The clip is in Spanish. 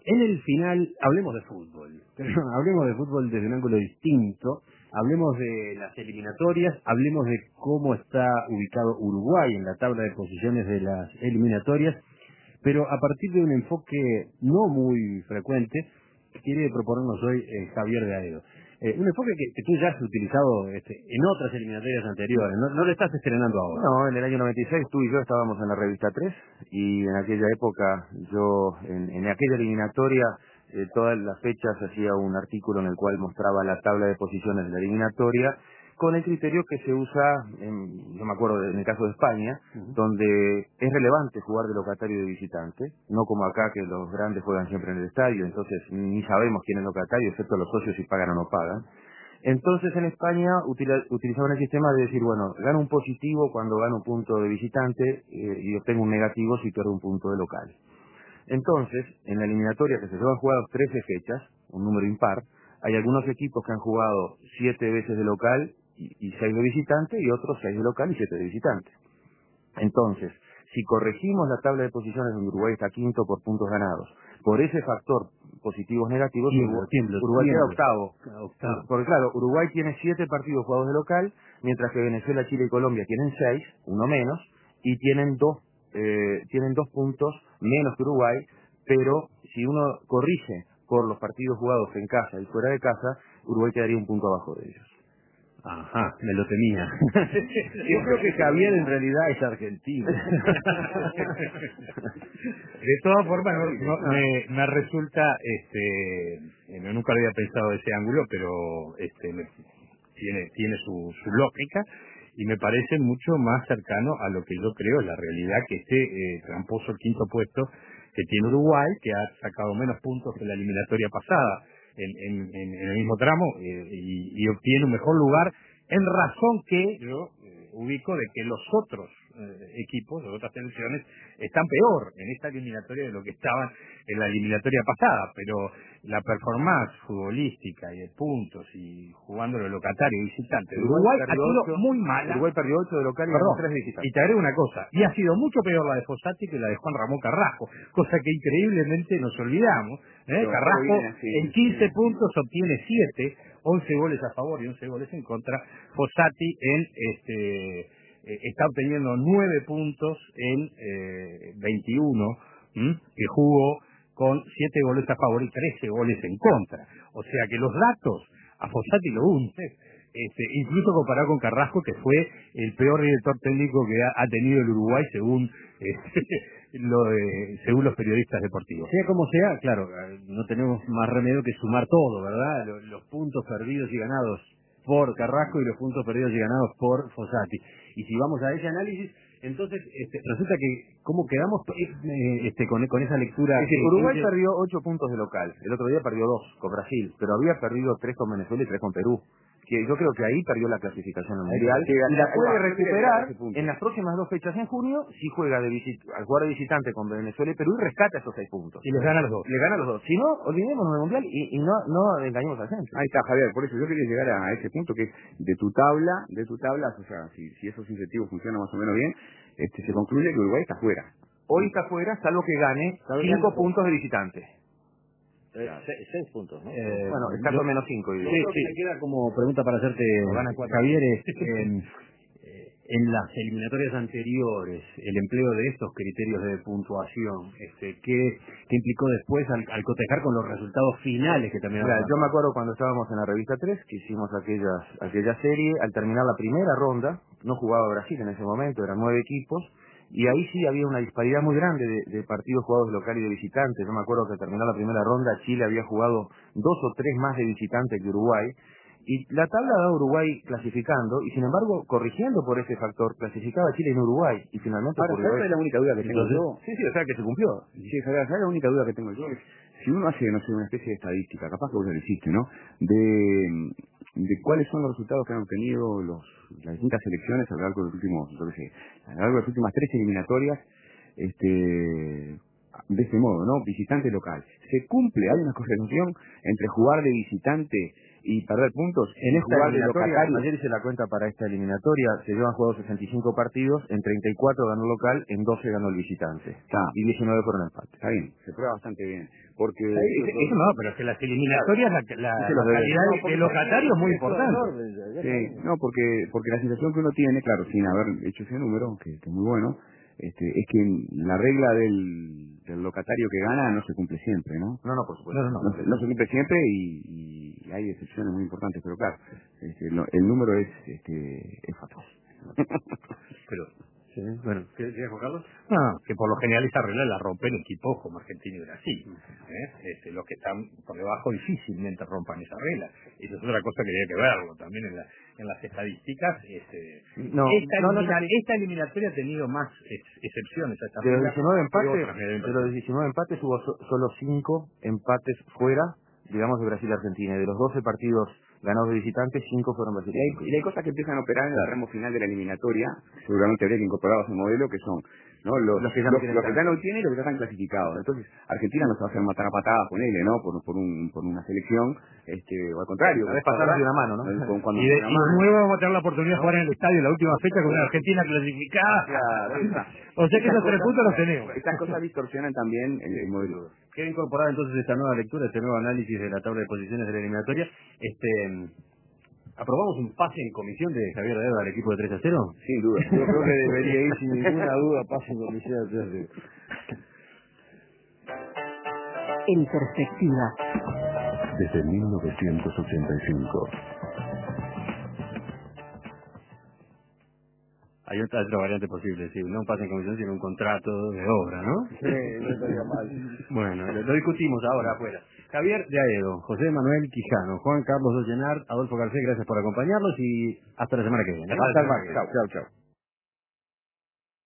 En el final, hablemos de fútbol. Hablemos de fútbol desde un ángulo distinto. Hablemos de las eliminatorias, hablemos de cómo está ubicado Uruguay en la tabla de posiciones de las eliminatorias, pero a partir de un enfoque no muy frecuente, quiere proponernos hoy Javier de Aedo. Un enfoque que tú ya has utilizado en otras eliminatorias anteriores, no lo estás estrenando ahora. No, en el año 96 tú y yo estábamos en la revista 3 y en aquella época yo, en aquella eliminatoria, todas las fechas hacía un artículo en el cual mostraba la tabla de posiciones de la eliminatoria con el criterio que se usa, yo me acuerdo en el caso de España, donde es relevante jugar de locatario y de visitante, no como acá que los grandes juegan siempre en el estadio, entonces ni sabemos quién es locatario, excepto los socios si pagan o no pagan. Entonces en España utilizaban el sistema de decir, bueno, gano un positivo cuando gano un punto de visitante y obtengo un negativo si pierdo un punto de local. Entonces, en la eliminatoria que se llevan jugados 13 fechas, un número impar, hay algunos equipos que han jugado 7 veces de local y 6 de visitante y otros 6 de local y 7 de visitante. Entonces, si corregimos la tabla de posiciones donde Uruguay está quinto por puntos ganados, por ese factor positivos negativos, Uruguay queda octavo. Porque claro, Uruguay tiene 7 partidos jugados de local, mientras que Venezuela, Chile y Colombia tienen 6, uno menos, y tienen dos puntos menos que Uruguay, pero si uno corrige por los partidos jugados en casa y fuera de casa, Uruguay quedaría un punto abajo de ellos. Ajá, me lo temía. Yo creo que Javier en realidad es argentino. De todas formas, me resulta, nunca lo había pensado de ese ángulo, pero tiene su lógica y me parece mucho más cercano a lo que yo creo la realidad, que este tramposo quinto puesto que tiene Uruguay, que ha sacado menos puntos que la eliminatoria pasada en el mismo tramo y obtiene un mejor lugar en razón que yo ubico de que los otros equipos, las otras selecciones, están peor en esta eliminatoria de lo que estaban en la eliminatoria pasada, pero la performance futbolística y de puntos y jugando de locatario y visitante de Uruguay ha sido muy mala. Uruguay perdió 8 de local y ganó 3 de visitante. Y te agrego una cosa, y ha sido mucho peor la de Fossati que la de Juan Ramón Carrasco, cosa que increíblemente nos olvidamos. Carrasco en 15 puntos obtiene 7, 11 goles a favor y 11 goles en contra. Fossati está obteniendo 9 puntos en 21, que jugó con 7 goles a favor y 13 goles en contra. O sea que los datos a Fossati lo hunden, incluso comparado con Carrasco, que fue el peor director técnico que ha tenido el Uruguay según según los periodistas deportivos. Sea como sea, claro, no tenemos más remedio que sumar todo, ¿verdad? Los puntos perdidos y ganados por Carrasco y los puntos perdidos y ganados por Fossati. Y si vamos a ese análisis, entonces resulta que ¿cómo quedamos con esa lectura? Es decir, Uruguay perdió 8 puntos de local, el otro día perdió 2 con Brasil, pero había perdido 3 con Venezuela y 3 con Perú. Que yo creo que ahí perdió la clasificación al Mundial y la puede recuperar en las próximas 2 fechas en junio si juega al jugar de visitante con Venezuela y Perú y rescata esos 6 puntos. Y les gana los dos. Le gana los dos. Si no, olvidémonos del Mundial y no engañemos a la gente. Ahí está, Javier, por eso yo quería llegar a ese punto que es de tu tabla, o sea, si esos incentivos funcionan más o menos bien, se concluye que Uruguay está fuera. Hoy está fuera, salvo que gane 5 puntos de visitante. 6 puntos, ¿no? Bueno, está con menos 5. Sí. Me queda como pregunta para hacerte, Javier, en las eliminatorias anteriores, el empleo de estos criterios de puntuación, ¿qué implicó después al cotejar con los resultados finales que también... Yo me acuerdo cuando estábamos en la revista 3, que hicimos aquella serie, al terminar la primera ronda, no jugaba Brasil en ese momento, eran 9 equipos, y ahí sí había una disparidad muy grande de partidos jugados de local y de visitante. Yo me acuerdo que al terminar la primera ronda Chile había jugado 2 o 3 más de visitante que Uruguay, y la tabla da Uruguay clasificando, y sin embargo, corrigiendo por ese factor, clasificaba Chile en Uruguay, y finalmente... Ahora, ¿sabes la única duda que tengo yo? Sí, o sea que se cumplió. Sí, ¿sabes la única duda que tengo yo? Es, si uno hace, no sé, una especie de estadística, capaz que vos lo hiciste, ¿no? De cuáles son los resultados que han obtenido las distintas selecciones a lo largo de los últimos, a lo largo de las últimas 3 eliminatorias, de este modo, ¿no? Visitante local. Se cumple, hay una correlación entre jugar de visitante y perder puntos En esta jugar de eliminatoria, locatario. ayer hice la cuenta para esta eliminatoria, se llevan jugados 65 partidos, en 34 ganó el local, en 12 ganó el visitante. Está, Y 19 fueron empate. está bien, se prueba bastante bien. Porque Eso no, pero es que las eliminatorias, la los debe. calidad de locatario es muy importante. sí, no, porque la sensación que uno tiene, claro, sin haber hecho ese número, que es muy bueno, es que la regla del locatario que gana no se cumple siempre, ¿no? No, por supuesto. No se cumple siempre y hay excepciones muy importantes, pero claro, el número es fatal. Pero, Sí, bueno, ¿qué dijo Carlos? no, que por lo general esa regla la rompen equipos como Argentina y Brasil. Los que están por debajo difícilmente rompan esa regla. Esa es otra cosa que había que verlo también en las estadísticas. Esta eliminatoria ha tenido más excepciones a esta De los regla 19 que empates, otras, me da la de impresión. los 19 empates hubo solo 5 empates fuera, digamos, de Brasil y Argentina. Y de los 12 partidos ganados de visitantes, 5 fueron brasileños. Y hay cosas que empiezan a operar en el remo final de la eliminatoria, seguramente habría que incorporar a ese modelo, que son los que ya no tienen y los que ya están clasificados. Entonces, Argentina no se va a hacer matar a patadas con él, ¿no? Por una selección, o al contrario. La vez pasada de una mano, ¿no? Y de nuevo vamos a tener la oportunidad de jugar en el estadio la última fecha con una Argentina clasificada. O sea que esos 3 puntos los tenemos. Estas cosas distorsionan también el modelo. Queda incorporada entonces esta nueva lectura, este nuevo análisis de la tabla de posiciones de la eliminatoria. ¿Aprobamos un pase en comisión de Javier Daedo al equipo de 3-0? Sin duda. Yo creo que debería ir sin ninguna duda pase en comisión de 3-0. En perspectiva. Desde 1985. Hay otra variante posible, sí, no un pase en comisión, sino un contrato de obra, ¿no? Sí, no estaría mal. Bueno, lo discutimos ahora afuera. Javier Daedo, José Manuel Quijano, Juan Carlos Dollenart, Adolfo Garcés, gracias por acompañarnos y hasta la semana que viene. Hasta el martes. Chao, chao.